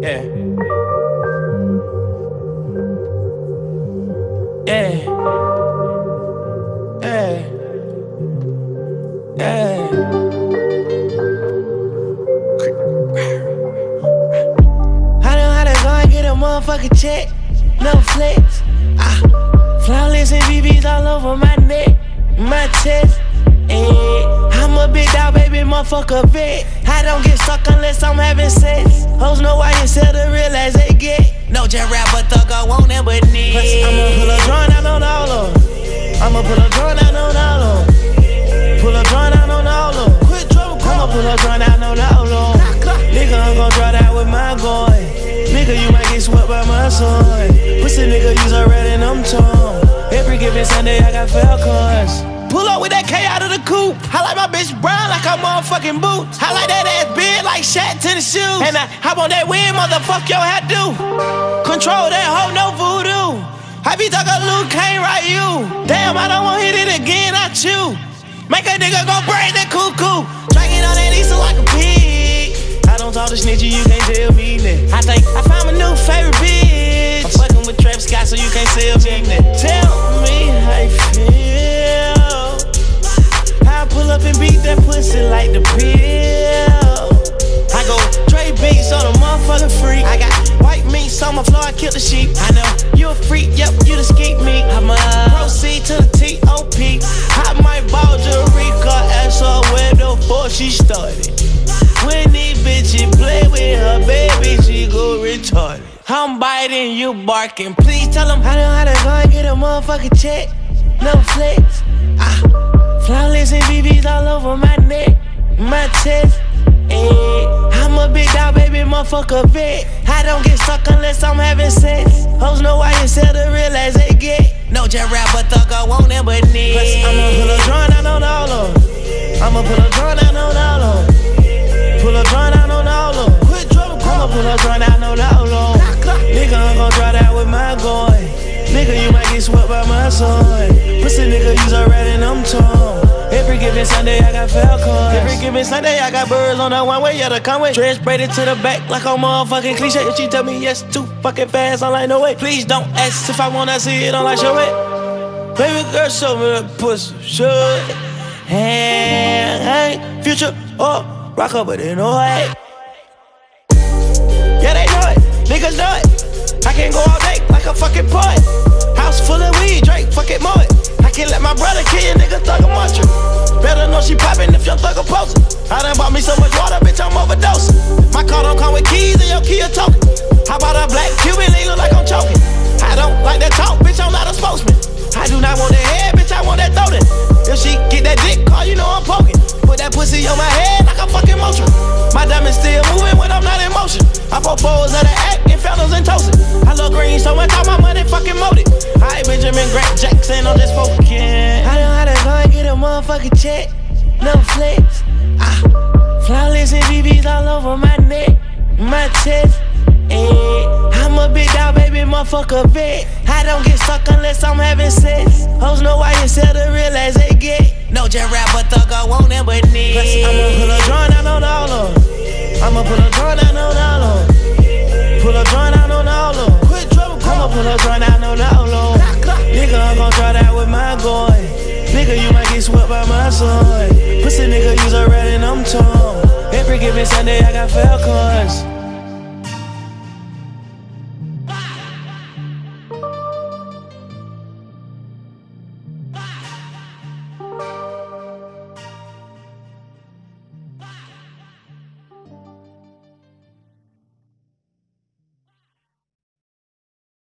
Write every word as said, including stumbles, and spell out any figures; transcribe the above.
Yeah. Yeah. Yeah. Yeah. I know how to go and get a motherfucking check. No flex. Ah. Flawless and B Bs all over my neck, my chest. Ayy. I'm a big dog, baby, motherfucker vet. I don't get stuck unless I'm having sex. Hoes know why you sell the real as they get. No just rap, but thug, I won't ever need. Plus, I'ma pull a joint out on all of them. I'ma pull a joint out on all of them. Pull a joint out on all of them. Quit trouble, I'ma pull a joint out on all of them. Nigga, I'm gon' draw that with my gun. Nigga, you might get swept by my son. Pussy nigga, use a red and I'm torn. Every given Sunday, I got Falcons. Pull up with that K out of the coupe. I like my bitch brown like her motherfucking boots. I like that ass big like Shaq tennis shoes. And I hop on that win, motherfuck your hat do. Control that hoe, no voodoo. I be talking Luke, can't write you. Damn, I don't want hit it again, I chew. Make a nigga go brain that cuckoo. Drinking on that Easter like a pig. I don't talk to snitchy, you can't tell me that. I think I found my new favorite bitch. I'm fucking with Travis Scott, so you can't sell me that. Tell me how you feel. I pull up and beat that pussy like the pill. I go Dre beats on a motherfucking freak. I got white meat on my floor, I kill the sheep. I know you a freak, yep, you the skeet me. I'ma proceed to the T O P. I might ball Jerica, ask her where the fuck she started. When these bitches play with her baby, she go retarded. I'm biting, you barking. Please tell them I know how to go and get a motherfucking check. No flex. Ah. Flawless and B Bs all over my neck, my chest. Ayy. I'm a big dog, baby, motherfucker vet. I don't get stuck unless I'm having sex. Hoes know why you sell the real as they get. No just rap, but thug, I won't ever need. Plus, I'ma pull a joint out on all of them. I'ma pull a joint out on all of them. Pull a joint out on all of them. Quit trouble, I'ma pull a joint out on all of them. Nigga, I'm gon' draw that with my gun. Nigga, you might get swept by my son. Pussy nigga, use a red and I'm torn. Every given Sunday, I got Falcons. Every given Sunday, I got birds on the one way, yeah, the conway. Dreads braided to the back like a motherfucking cliche. If she tell me yes too fucking fast, I'm like, no way. Please don't ask if I wanna see it, I'm like, show it. Baby girl, show me that pussy, show it. Hey, hey, future, oh, rock up, but they know it. Yeah, they know it, niggas know it. I can't go all day like a fucking poet. House full of weed, Drake, fuck it, mow it. I can't let my brother kill you, nigga, thug a muncher. Better know she poppin' if your thug a poser. I done bought me so much water, bitch, I'm overdosing. My car don't come with keys and your key a token. How about a black Cuban, they look like I'm choking. I don't like that talk, bitch, I'm not a spokesman. I do not want that head, bitch, I want that throat in. If she get that dick, call, you know I'm poking. Put that pussy on my head like a fucking motion. My diamonds still moving when I'm not in motion. I propose of the act, infernos and toasting. I love green so much, all my money fucking molded. I Benjamin Grant Jackson, I'm just focusing. I know how to go and get a motherfucking check. No flex. Ah. Flawless and B Bs all over my neck, my chest. Ayy. I'm a big dog, baby, motherfucker vet. I don't get stuck unless I'm having sex. Hoes know why you sell the real as they get. No just rap, but thug, I won't ever need. Plus, I'ma pull a joint out on all of them. I'ma pull a joint out on all of them. Pull a joint out on all of them. Quit trouble, I'ma pull a joint out on all of them. Nigga, I'm gon' try that with my gun. Nigga, you might get swept by my son. Pussy nigga, use a red and I'm torn. Every given Sunday, I got Falcons.